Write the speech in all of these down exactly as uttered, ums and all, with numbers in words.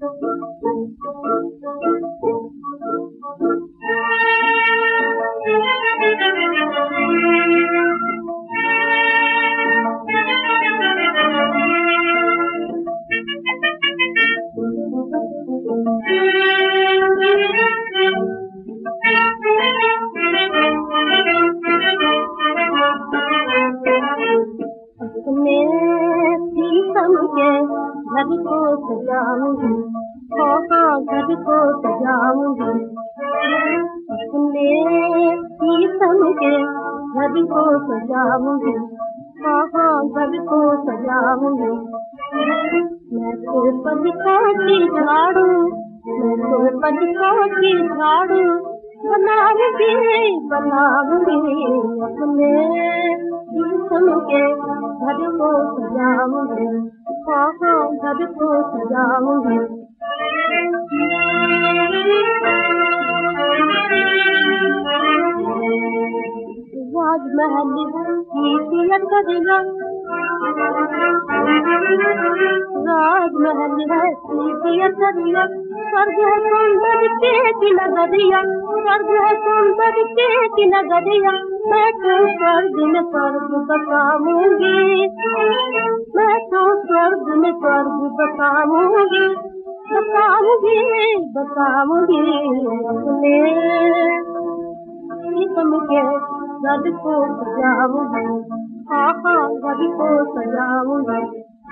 शीशम के घर को सजाऊंगी, हाँ हाँ घर को सजाऊंगी। अपने शीशम के घर को सजाऊंगी, हाँ हाँ घर को सजाऊंगी। मैं तो पलकों की झाड़ू, मैं तो पलकों की झाड़ू बनाऊंगी बनाऊंगी। अपने शीशम के घर को सजाऊंगी, हाँ हाँ घर को सजाऊंगी। राजमहल की दरिया, राजमहल है सीधी दरिया, स्वर्ग है सौंदर्य की नगरिया, स्वर्ग है सौंदर्य की नगरिया। मैं तो स्वर्ग में स्वर्ग बसाऊंगी, मैं तो स्वर्ग में स्वर्ग बसाऊंगी, बसाऊंगी बसाऊंगी। अपने शीशम के घर को सजाऊंगी, हाँ हाँ घर को सजाऊंगी।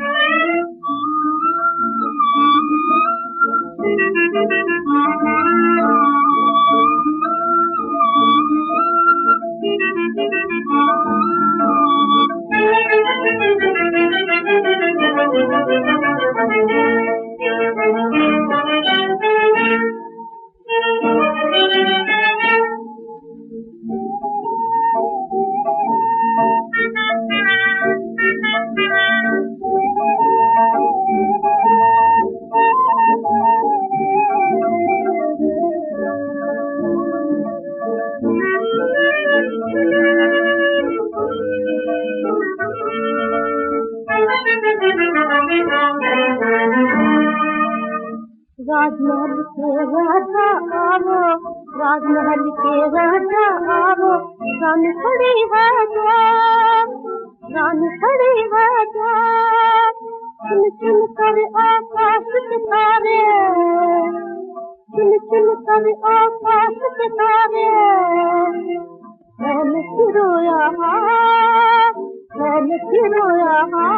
राजमहल के राजा आवो, राजमहल के राजा आवो, रानी खड़ी है जो, रानी खड़ी है जो। चुन चुन कर आकाश सितारे, चुन चुन कर आकाश सितारे। मैंने सिरोया मैंने सिरोया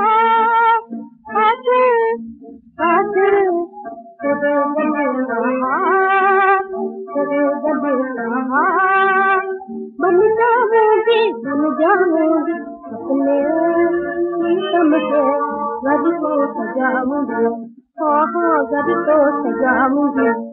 आज आज तेरे गले बन जाऊंगी बन जाऊंगी। अपने शीशम के घर को सजाऊंगी, हाँ हाँ घर को सजाऊंगी।